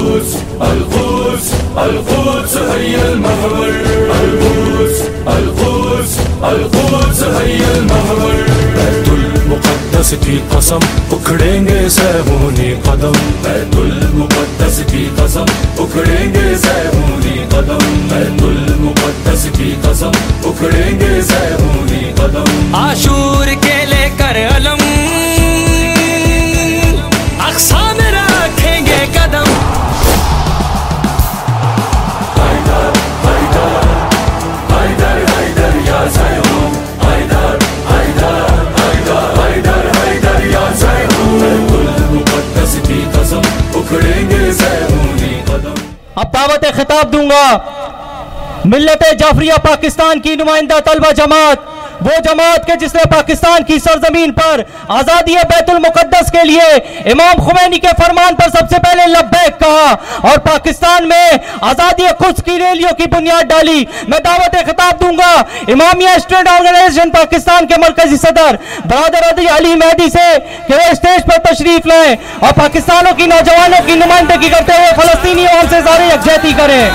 القدس القدس هي المحور القدس القدس القدس هي المحور बैतुल मुक़द्दस की कसम उखड़ेंगे सहूनी कदम बैतुल मुक़द्दस की कसम उखड़ेंगे सहूनी कदम बैतुल मुक़द्दस की कसम उखड़ेंगे सहूनी कदम आशूर के लेकर अलम अक्सा में रखेंगे कदम हैदर हैदर हैदर हैदर या ज़ैहून हैदर हैदर हैदर हैदर हैदर या ज़ैहून बैतुल मुक़द्दस की कसम उखड़ेंगे सहूनी कदम। अब दावत खिताब दूंगा मिल्लत जाफरिया पाकिस्तान की नुमाइंदा तलबा जमात, वो जमात के जिसने पाकिस्तान की सरजमीन पर आज़ादी बैतुल मुक़द्दस के लिए इमाम खुमैनी के फरमान पर सबसे पहले लब्बैक कहा और पाकिस्तान में आज़ादी खुद की रैलियों की बुनियाद डाली। मैं दावत खिताब दूंगा इमामिया स्टूडेंट ऑर्गेनाइजेशन पाकिस्तान के मरकजी सदर बरादर अली मेहदी से कि वे स्टेज पर तशरीफ लाएं और पाकिस्तानों की नौजवानों की नुमाइंदगी करते हुए फलस्तीनी और से ज़ाहिर यकजहती करें।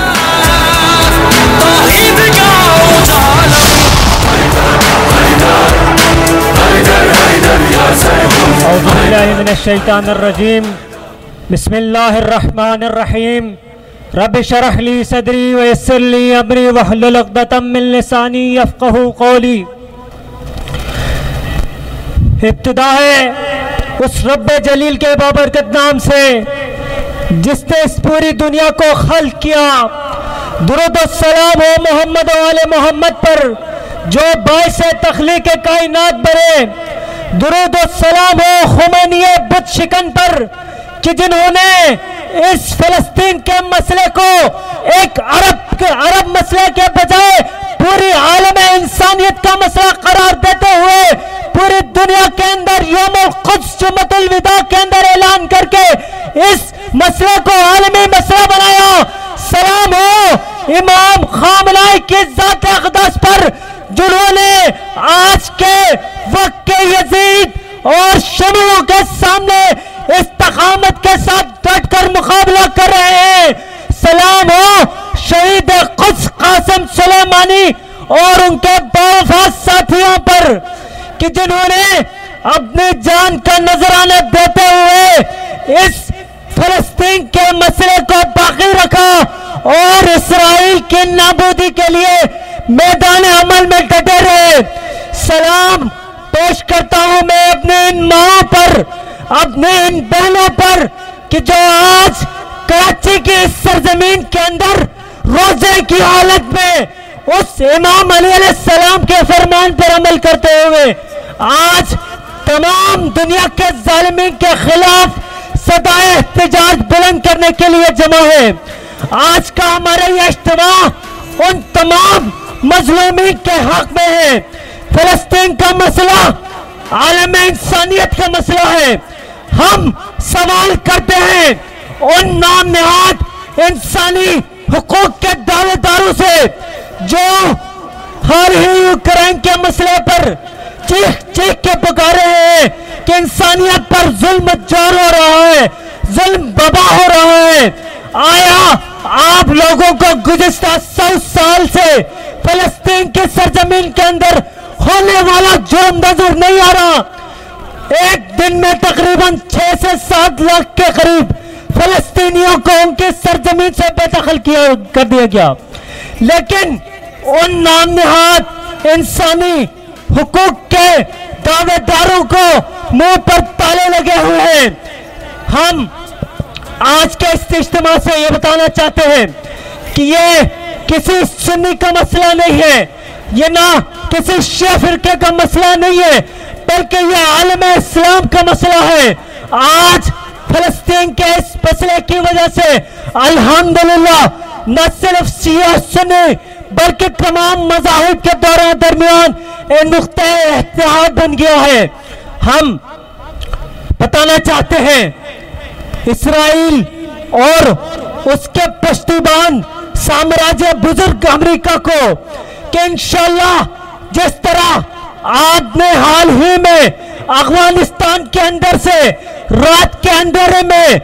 औज़ुबिल्लाहिमिनश्शैतानिर्रजीम बिस्मिल्लाहिर्रहमानिर्रहीम रब्बि शरह ली सदरी व यस्सिर ली अमरी वहलुल उक़दतम मिन लिसानी यफ़क़हू क़ौली। इब्तिदा है उस रब्बे जलील के बाबरकत नाम से जिसने इस पूरी दुनिया को खल्क़ किया। दुरूद व सलाम हो मोहम्मद वाले मोहम्मद पर जो बाइस तख्लीक़ कायनात बने। दुरूद व सलाम हो खुमैनी बुत शिकन पर कि जिन्होंने इस फ़लस्तीन के मसले को एक अरब मसले के बजाय पूरी आलम इंसानियत का मसला करार देते हुए पूरी दुनिया के अंदर यौमुल क़ुद्स जुम्मतुल विदा के अंदर ऐलान करके इस मसले को आलमी मसला बनाया। सलाम हो इमाम खामनाई की ज़ात अक़दस पर जिन्होंने आज के वक्त के यजीद और शमीरों के सामने इस्तक़ामत के साथ डटकर मुकाबला कर रहे हैं। सलाम हो शहीद क़ुद्स क़ासिम सुलेमानी और उनके बावफा साथियों पर कि जिन्होंने अपनी जान का नजराना देते हुए इस फ़लस्तीन के मसले को बाकी रखा और इसराइल की नाबूदी के लिए मैदान अमल में डटे रहे। सलाम पेश करता हूं मैं अपने इन माओं पर, अपने इन बहनों पर कि जो आज कराची की इस सरजमीन के अंदर रोजे की हालत में उस इमाम अली अलैहिस्सलाम के फरमान पर अमल करते हुए आज तमाम दुनिया के जालिमीन के खिलाफ सदाए एहतजाज बुलंद करने के लिए जमा है। आज का हमारा यह इज्तिमा उन तमाम मजलूमीन के हक में है। फ़लस्तीन का मसला आलम इंसानियत का मसला है। हम सवाल करते हैं उन नाम नहाद इंसानी हुकूक के दावेदारों से जो हाल ही यूक्रेन के मसले पर चीख चीख के पुकारे हैं कि इंसानियत पर जुल्म जारी हो रहा है, जुल्म बबा हो रहा है। आया आप लोगों को गुज़िश्ता 100 साल से फ़लस्तीन के सरजमीन के अंदर होने वाला जुर्म नजर नहीं आ रहा। एक दिन में तकरीबन 6 से 7 लाख के करीब फ़लस्तीनियों को उनके सरजमीन से बेदखल कर दिया गया, लेकिन उन नाम नहाद इंसानी हुकूक के दावेदारों को मुंह पर ताले लगे हुए हैं। हम आज के इस इज्तिमा से ये बताना चाहते हैं कि ये किसी सुन्नी का मसला नहीं है, ये ना किसी शिया फिरके का मसला नहीं है, बल्कि ये आलम इस्लाम का मसला है। आज फ़लस्तीन के इस मसले की वजह से अल्हम्दुलिल्लाह न सिर्फ शिया सुन्नी बल्कि तमाम मज़ाहिब के दरमियान एक नुक्ता इत्तेहाद बन गया है। हम बताना चाहते हैं इसराइल और उसके पश्तूबान साम्राज्य बुजुर्ग अमेरिका को कि इंशाअल्लाह जिस तरह आपने हाल ही में अफगानिस्तान के अंदर से रात के अंधेरे में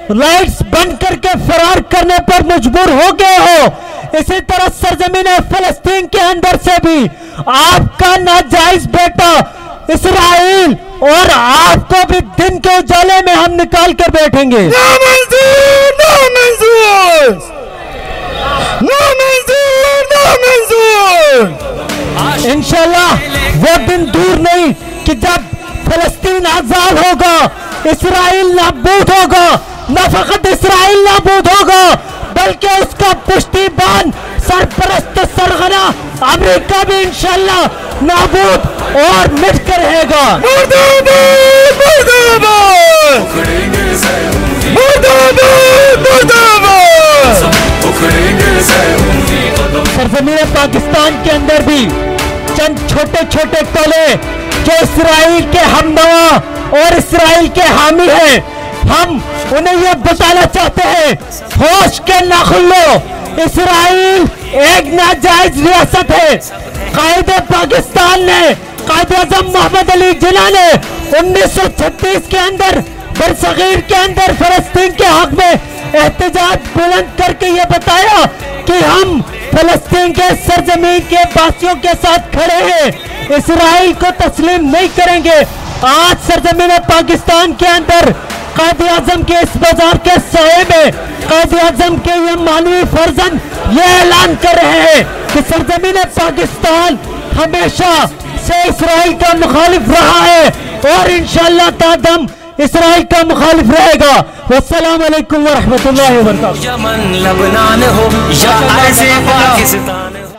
लाइट्स बंद करके फरार करने पर मजबूर हो गए हो, इसी तरह सरजमीन फलस्तीन के अंदर से भी आपका नाजायज बेटा इसराइल और आपको भी दिन के उजाले में हम निकाल कर बैठेंगे। ना मंजूर, ना मंजूर, ना मंजूर, ना मंजूर। इंशाल्लाह वो दिन दूर नहीं कि जब फलस्तीन आजाद होगा, इसराइल नाबूद होगा, न फकत इसराइल नाबूद होगा बल्कि उसका पुष्टिबान सरपरस्त सरगना अमेरिका भी इंशाल्लाह नाबूद और मिट कर रहेगा। मुर्दाबाद, मुर्दाबाद, उखड़ेंगे ज़हूदी मुर्दाबाद, मुर्दाबाद। उखड़ेंगे ज़हूदी कदम। सरजमीन पाकिस्तान के अंदर भी चंद छोटे छोटे टोले जो इसराइल के हमनवा और इसराइल के हामी हैं, हम उन्हें ये बताना चाहते हैं, होश के नाखुन लो, इसराइल एक नाजायज रियासत है। कायदे पाकिस्तान ने, कायदे आज़म मोहम्मद अली जिन्ना ने 1936 के अंदर बरसगीर के अंदर फलस्तीन के हक में एहतजाज बुलंद करके ये बताया कि हम फलस्तीन के सरजमीन के वासियों के साथ खड़े हैं, इसराइल को तस्लीम नहीं करेंगे। आज सरजमीन पाकिस्तान के अंदर कायदे आज़म के इस बाजार के साये में कायदे आज़म के ये मानवी फर्जंद ये ऐलान कर रहे हैं कि सरजमीन पाकिस्तान हमेशा से इसराइल का मुखालिफ रहा है और इंशाअल्लाह तादम इसराइल का मुखालिफ रहेगा। वस्सलाम अलैकुम व रहमतुल्लाहि व बरकातहू। यमन लबनान हो या अर्ज़े पाकिस्तान।